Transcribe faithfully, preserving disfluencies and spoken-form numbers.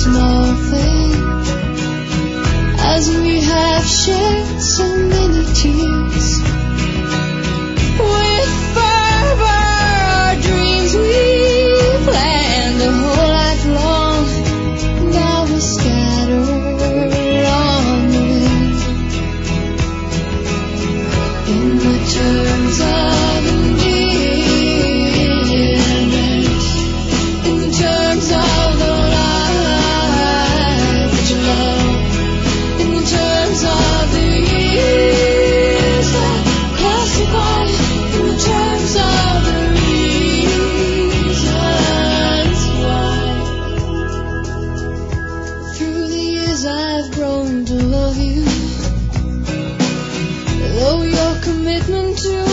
small thing, as we have shared so many tears. With fervor, our dreams we planned a whole life long, now we're scattered on the wind. In the terms of endearment, in the terms of the life that you love, in the terms of the years that pass you by, in the terms of the reasons why. Through the years I've grown to love you, though your commitment to